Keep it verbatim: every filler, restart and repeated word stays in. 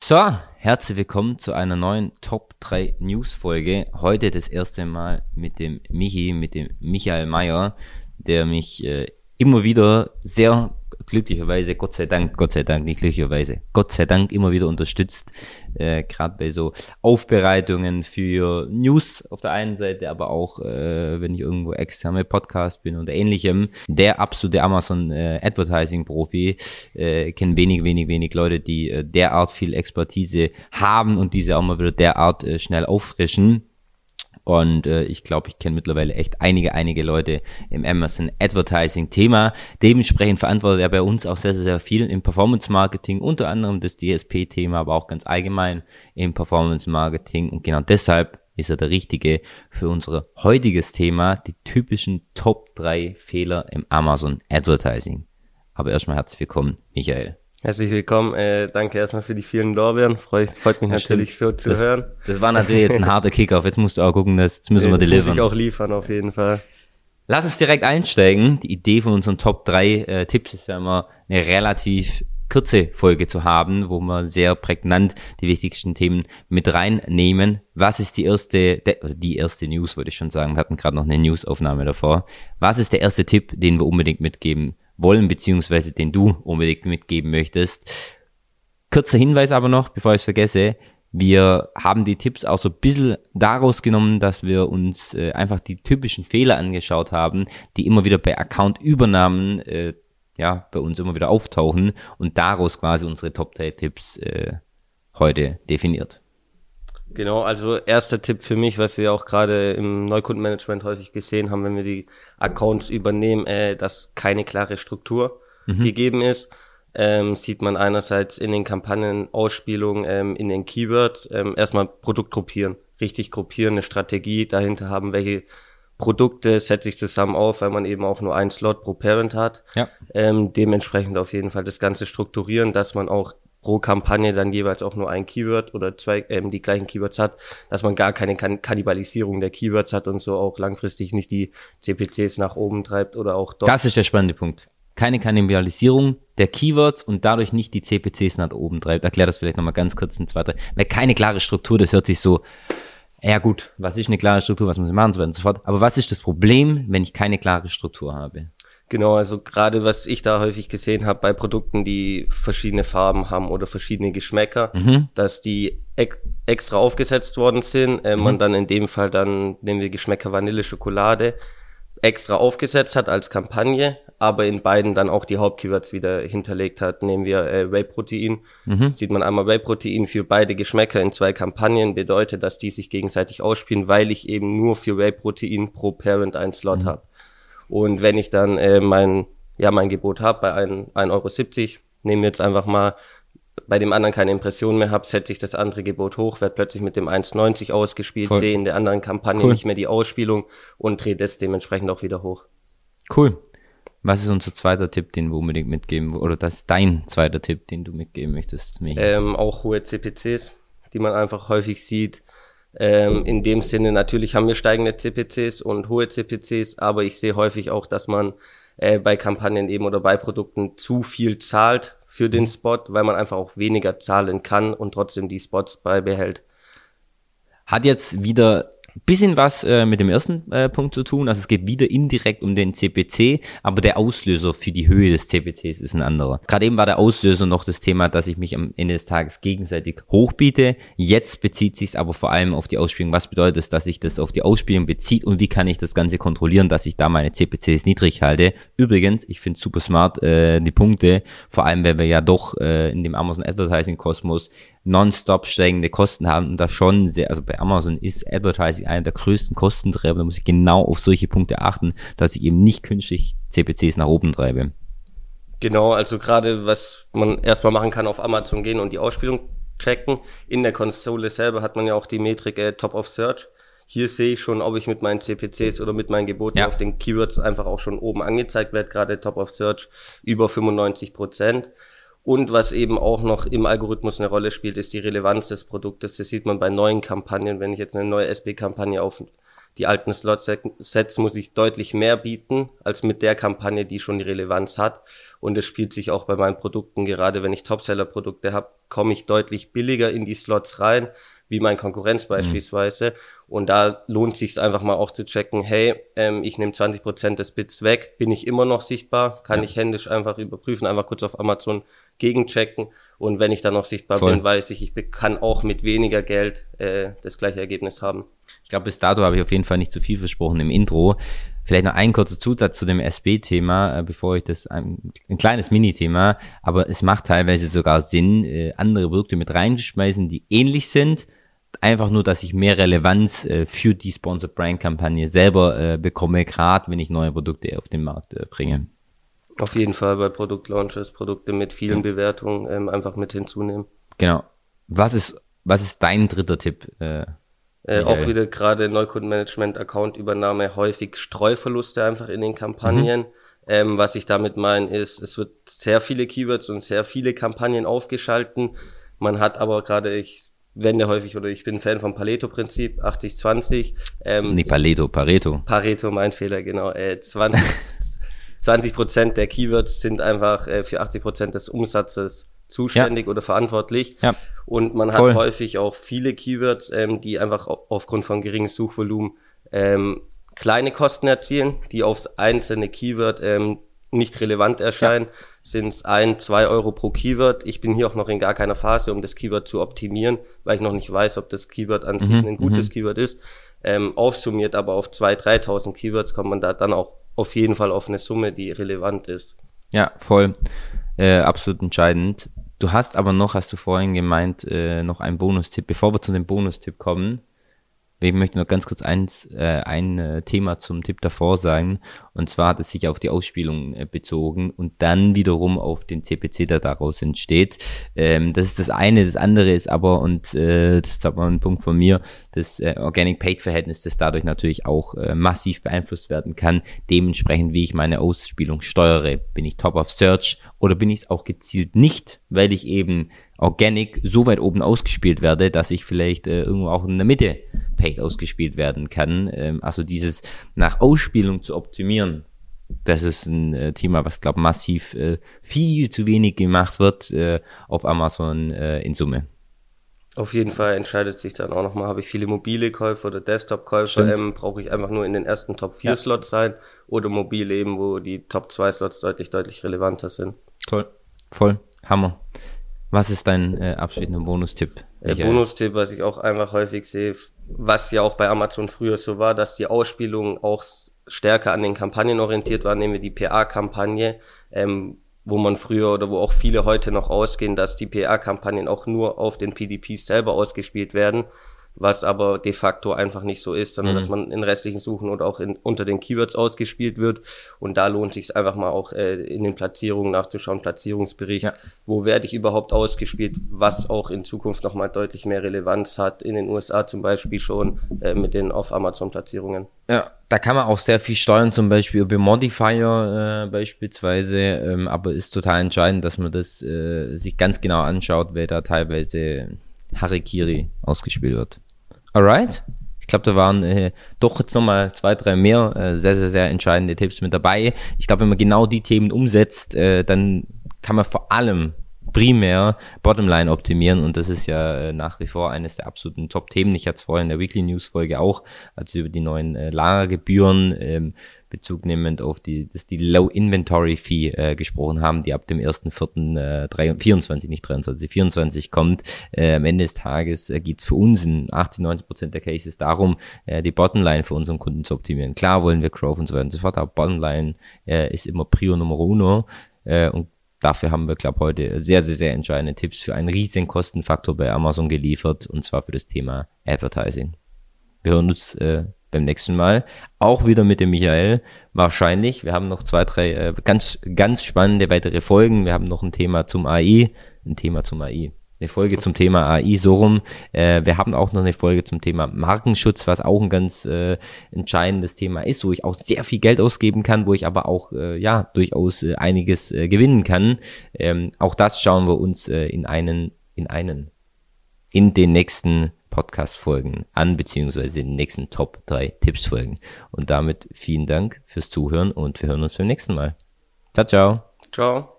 So, herzlich willkommen zu einer neuen Top drei News Folge. Heute das erste Mal mit dem Michi, mit dem Michael Mayer, der mich äh, immer wieder sehr glücklicherweise, Gott sei Dank, Gott sei Dank, nicht glücklicherweise, Gott sei Dank immer wieder unterstützt, äh, gerade bei so Aufbereitungen für News auf der einen Seite, aber auch, äh, wenn ich irgendwo externe Podcast bin und ähnlichem. Der absolute Amazon äh, Advertising Profi, äh, kennen wenig, wenig, wenig Leute, die äh, derart viel Expertise haben und diese auch mal wieder derart äh, schnell auffrischen. Und äh, ich glaube, ich kenne mittlerweile echt einige, einige Leute im Amazon Advertising Thema. Dementsprechend verantwortet er bei uns auch sehr, sehr, sehr viel im Performance Marketing, unter anderem das D S P-Thema, aber auch ganz allgemein im Performance Marketing. Und genau deshalb ist er der Richtige für unser heutiges Thema, die typischen Top drei Fehler im Amazon Advertising. Aber erstmal herzlich willkommen, Michael. Herzlich willkommen, äh, danke erstmal für die vielen Lorbeeren, freut, freut mich ja, natürlich stimmt. so zu das, hören. Das war natürlich jetzt ein harter Kickoff, jetzt musst du auch gucken, dass, jetzt müssen wir delivern. Jetzt muss ich auch liefern, auf jeden Fall. Lass uns direkt einsteigen. Die Idee von unseren Top drei äh, Tipps ist ja immer eine relativ kurze Folge zu haben, wo wir sehr prägnant die wichtigsten Themen mit reinnehmen. Was ist die erste, de, die erste News, wollte ich schon sagen, wir hatten gerade noch eine Newsaufnahme davor. Was ist der erste Tipp, den wir unbedingt mitgeben wollen, beziehungsweise den du unbedingt mitgeben möchtest? Kurzer Hinweis aber noch, bevor ich es vergesse, wir haben die Tipps auch so ein bisschen daraus genommen, dass wir uns äh, einfach die typischen Fehler angeschaut haben, die immer wieder bei Account-Übernahmen äh, ja, bei uns immer wieder auftauchen und daraus quasi unsere Top drei Tipps äh, heute definiert. Genau, also erster Tipp für mich, was wir auch gerade im Neukundenmanagement häufig gesehen haben, wenn wir die Accounts übernehmen, äh, dass keine klare Struktur mhm. gegeben ist. Ähm, sieht man einerseits in den Kampagnen, Ausspielungen, ähm, in den Keywords, ähm, erstmal Produkt gruppieren, richtig gruppieren, eine Strategie dahinter haben, welche Produkte setze ich zusammen auf, weil man eben auch nur einen Slot pro Parent hat. Ja. Ähm, dementsprechend auf jeden Fall das Ganze strukturieren, dass man auch pro Kampagne dann jeweils auch nur ein Keyword oder zwei ähm, die gleichen Keywords hat, dass man gar keine kan- Kannibalisierung der Keywords hat und so auch langfristig nicht die C P Cs nach oben treibt oder auch dort. Das ist der spannende Punkt. Keine Kannibalisierung der Keywords und dadurch nicht die C P Cs nach oben treibt. Erklär das vielleicht nochmal ganz kurz in zwei, drei. Weil keine klare Struktur, das hört sich so, ja gut, was ist eine klare Struktur, was muss ich machen, so weiter und so fort. Aber was ist das Problem, wenn ich keine klare Struktur habe? Genau, also gerade was ich da häufig gesehen habe bei Produkten, die verschiedene Farben haben oder verschiedene Geschmäcker, mhm. dass die ex- extra aufgesetzt worden sind, äh, mhm. man dann in dem Fall dann, nehmen wir Geschmäcker Vanille, Schokolade, extra aufgesetzt hat als Kampagne, aber in beiden dann auch die Hauptkeywords wieder hinterlegt hat. Nehmen wir äh, Whey-Protein, mhm. sieht man einmal Whey-Protein für beide Geschmäcker in zwei Kampagnen, bedeutet, dass die sich gegenseitig ausspielen, weil ich eben nur für Whey-Protein pro Parent einen Slot mhm. habe. Und wenn ich dann äh, mein ja mein Gebot habe bei ein Euro siebzig, nehmen wir jetzt einfach mal, bei dem anderen keine Impression mehr habe, setze ich das andere Gebot hoch, werde plötzlich mit dem eins neunzig ausgespielt, sehe in der anderen Kampagne cool. nicht mehr die Ausspielung und drehe das dementsprechend auch wieder hoch. Cool. Was ist unser zweiter Tipp, den wir unbedingt mitgeben, oder das ist dein zweiter Tipp, den du mitgeben möchtest? Ähm, auch hohe C P Cs, die man einfach häufig sieht. Ähm, in dem Sinne, natürlich haben wir steigende C P Cs und hohe C P Cs, aber ich sehe häufig auch, dass man äh, bei Kampagnen eben oder bei Produkten zu viel zahlt für den Spot, weil man einfach auch weniger zahlen kann und trotzdem die Spots beibehält. Hat jetzt wieder ein bisschen was äh, mit dem ersten äh, Punkt zu tun, also es geht wieder indirekt um den C P C, aber der Auslöser für die Höhe des C P Cs ist ein anderer. Gerade eben war der Auslöser noch das Thema, dass ich mich am Ende des Tages gegenseitig hochbiete. Jetzt bezieht sich es aber vor allem auf die Ausspielung. Was bedeutet es, dass sich das auf die Ausspielung bezieht und wie kann ich das Ganze kontrollieren, dass ich da meine C P Cs niedrig halte? Übrigens, ich finde es super smart, äh, die Punkte, vor allem weil wir ja doch äh, in dem Amazon Advertising Kosmos nonstop steigende Kosten haben und da schon sehr, also bei Amazon ist Advertising einer der größten Kostentreiber, da muss ich genau auf solche Punkte achten, dass ich eben nicht künstlich C P Cs nach oben treibe. Genau, also gerade was man erstmal machen kann, auf Amazon gehen und die Ausspielung checken. In der Konsole selber hat man ja auch die Metrik äh, Top of Search. Hier sehe ich schon, ob ich mit meinen C P Cs oder mit meinen Geboten ja. auf den Keywords einfach auch schon oben angezeigt werde, gerade Top of Search über fünfundneunzig Prozent. Und was eben auch noch im Algorithmus eine Rolle spielt, ist die Relevanz des Produktes. Das sieht man bei neuen Kampagnen. Wenn ich jetzt eine neue S B-Kampagne auf die alten Slot-Sets muss ich deutlich mehr bieten, als mit der Kampagne, die schon die Relevanz hat. Und es spielt sich auch bei meinen Produkten, gerade wenn ich Topseller-Produkte habe, komme ich deutlich billiger in die Slots rein, wie mein Konkurrenz beispielsweise. Mhm. Und da lohnt es sich einfach mal auch zu checken, hey, ähm, ich nehme zwanzig Prozent des Bits weg, bin ich immer noch sichtbar, kann ja. ich händisch einfach überprüfen, einfach kurz auf Amazon gegenchecken. Und wenn ich dann noch sichtbar Voll. bin, weiß ich, ich kann auch mit weniger Geld äh, das gleiche Ergebnis haben. Ich glaube, bis dato habe ich auf jeden Fall nicht zu viel versprochen im Intro. Vielleicht noch ein kurzer Zusatz zu dem S B-Thema, äh, bevor ich das, ein, ein kleines Mini-Thema, aber es macht teilweise sogar Sinn, äh, andere Produkte mit reinzuschmeißen, die ähnlich sind, einfach nur, dass ich mehr Relevanz äh, für die Sponsored Brand Kampagne selber äh, bekomme, gerade wenn ich neue Produkte auf den Markt äh, bringe. Auf jeden Fall bei Produktlaunches, Produkte mit vielen Bewertungen ähm, einfach mit hinzunehmen. Genau. Was ist, was ist dein dritter Tipp? Äh, Äh, auch wieder gerade Neukundenmanagement, Accountübernahme, häufig Streuverluste einfach in den Kampagnen. Mhm. Ähm, was ich damit meine ist, es wird sehr viele Keywords und sehr viele Kampagnen aufgeschalten. Man hat aber gerade, ich wende häufig oder ich bin Fan vom Pareto-Prinzip, achtzig zwanzig. Ähm, nee, Pareto, Pareto. Pareto, mein Fehler, genau. Äh, zwanzig, zwanzig Prozent der Keywords sind einfach äh, für achtzig Prozent des Umsatzes zuständig ja. oder verantwortlich. Ja. Und man Voll. hat häufig auch viele Keywords, ähm, die einfach aufgrund von geringem Suchvolumen ähm, kleine Kosten erzielen, die aufs einzelne Keyword ähm, nicht relevant erscheinen. Ja. Sind es ein, zwei Euro pro Keyword. Ich bin hier auch noch in gar keiner Phase, um das Keyword zu optimieren, weil ich noch nicht weiß, ob das Keyword an mhm. sich ein gutes mhm. Keyword ist. Ähm, aufsummiert aber auf zweitausend, dreitausend Keywords kommt man da dann auch auf jeden Fall auf eine Summe, die relevant ist. Ja, voll. Äh, absolut entscheidend. Du hast aber noch, hast du vorhin gemeint, äh, noch einen Bonustipp. Bevor wir zu dem Bonustipp kommen, ich möchte noch ganz kurz eins, äh, ein äh, Thema zum Tipp davor sagen. Und zwar hat es sich auf die Ausspielung äh, bezogen und dann wiederum auf den C P C, der daraus entsteht. Ähm, das ist das eine. Das andere ist aber, und äh, das ist aber ein Punkt von mir, das äh, Organic-Paid-Verhältnis, das dadurch natürlich auch äh, massiv beeinflusst werden kann. Dementsprechend, wie ich meine Ausspielung steuere. Bin ich Top of Search oder bin ich es auch gezielt nicht, weil ich eben Organic so weit oben ausgespielt werde, dass ich vielleicht äh, irgendwo auch in der Mitte Paid ausgespielt werden kann. Ähm, also dieses nach Ausspielung zu optimieren, das ist ein äh, Thema, was, glaube ich, massiv äh, viel zu wenig gemacht wird äh, auf Amazon äh, in Summe. Auf jeden Fall entscheidet sich dann auch nochmal, habe ich viele mobile Käufer oder Desktop-Käufer, ähm, brauche ich einfach nur in den ersten Top vier ja. Slots sein oder mobile eben, wo die Top zwei Slots deutlich, deutlich relevanter sind. Toll, voll, Hammer. Was ist dein äh, abschließender Bonustipp? Der Bonustipp, was ich auch einfach häufig sehe, was ja auch bei Amazon früher so war, dass die Ausspielungen auch stärker an den Kampagnen orientiert waren, nehmen wir die P A-Kampagne, ähm, wo man früher oder wo auch viele heute noch ausgehen, dass die P A-Kampagnen auch nur auf den P D Ps selber ausgespielt werden, was aber de facto einfach nicht so ist, sondern mhm. dass man in restlichen Suchen oder auch in, unter den Keywords ausgespielt wird. Und da lohnt sich einfach mal auch äh, in den Platzierungen nachzuschauen, Platzierungsbericht, ja. wo werde ich überhaupt ausgespielt, was auch in Zukunft nochmal deutlich mehr Relevanz hat, in den U S A zum Beispiel schon äh, mit den auf Amazon-Platzierungen. Ja, da kann man auch sehr viel steuern, zum Beispiel über Modifier äh, beispielsweise, ähm, aber ist total entscheidend, dass man das äh, sich ganz genau anschaut, wer da teilweise Harikiri ausgespielt wird. Alright. Ich glaube, da waren äh, doch jetzt nochmal zwei, drei mehr äh, sehr, sehr, sehr entscheidende Tipps mit dabei. Ich glaube, wenn man genau die Themen umsetzt, äh, dann kann man vor allem primär Bottomline optimieren und das ist ja äh, nach wie vor eines der absoluten Top-Themen. Ich hatte es vorhin in der Weekly News Folge auch, als wir über die neuen äh, Lagergebühren ähm, Bezug nehmend auf die, das die Low Inventory Fee äh, gesprochen haben, die ab dem ersten vierten Äh, vierundzwanzig, nicht dreiundzwanzig, vierundzwanzig kommt. Äh, am Ende des Tages äh, geht es für uns in achtzig, neunzig Prozent der Cases darum, äh, die Bottomline für unseren Kunden zu optimieren. Klar wollen wir Growth und so weiter und so fort, aber Bottomline äh, ist immer Prio Nummer uno äh, und dafür haben wir, glaube ich, heute sehr, sehr, sehr entscheidende Tipps für einen riesigen Kostenfaktor bei Amazon geliefert und zwar für das Thema Advertising. Wir hören uns äh, beim nächsten Mal auch wieder mit dem Michael, wahrscheinlich. Wir haben noch zwei, drei äh, ganz, ganz spannende weitere Folgen. Wir haben noch ein Thema zum A I, ein Thema zum A I, eine Folge zum Thema A I, so rum. Äh, wir haben auch noch eine Folge zum Thema Markenschutz, was auch ein ganz äh, entscheidendes Thema ist, wo ich auch sehr viel Geld ausgeben kann, wo ich aber auch äh, ja durchaus äh, einiges äh, gewinnen kann. Ähm, auch das schauen wir uns äh, in einen, in einen, in den nächsten Podcast-Folgen an, beziehungsweise den nächsten Top drei Tipps-Folgen. Und damit vielen Dank fürs Zuhören und wir hören uns beim nächsten Mal. Ciao, ciao. Ciao.